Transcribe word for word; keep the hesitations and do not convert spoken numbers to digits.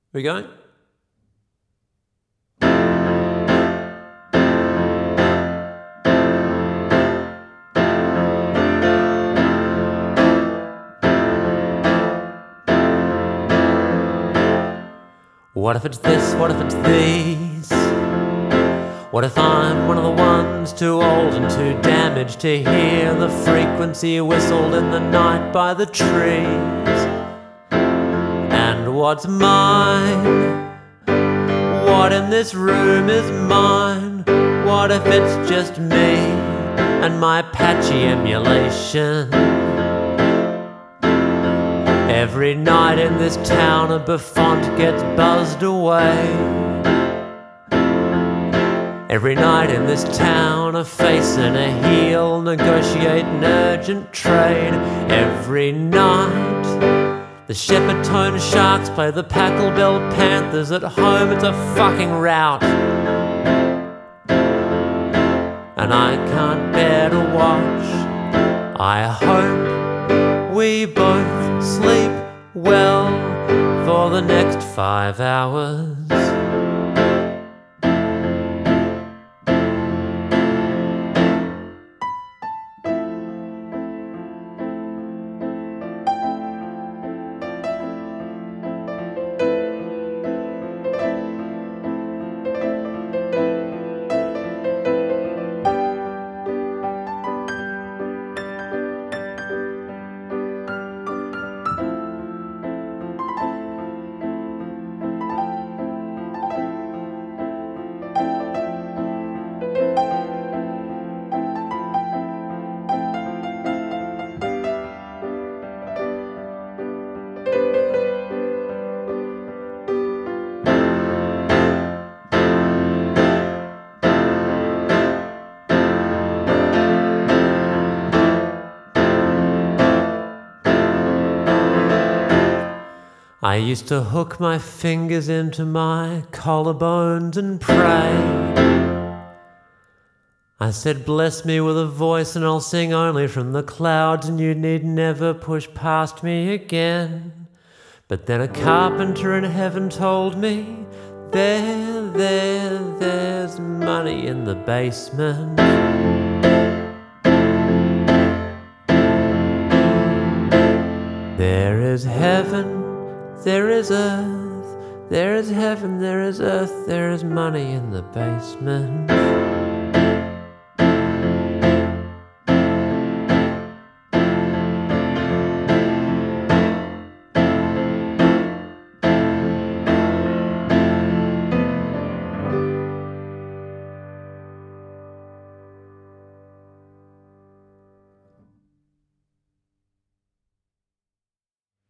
we going? What if it's this? What if it's these? What if I'm one of the ones too old and too damaged to hear the frequency whistled in the night by the trees? And what's mine? What in this room is mine? What if it's just me and my patchy emulation? Every night in this town a bouffant gets buzzed away. Every night in this town a face and a heel negotiate an urgent trade. Every night the Shepperton Sharks play the Pachelbel Panthers. At home it's a fucking rout, and I can't bear to watch. I hope we both sleep well for the next five hours. I used to hook my fingers into my collarbones and pray. I said, bless me with a voice and I'll sing only from the clouds, and you need never push past me again. But then a carpenter in heaven told me, there, there, there's money in the basement. There is heaven, there is earth, there is heaven, there is earth, there is money in the basement.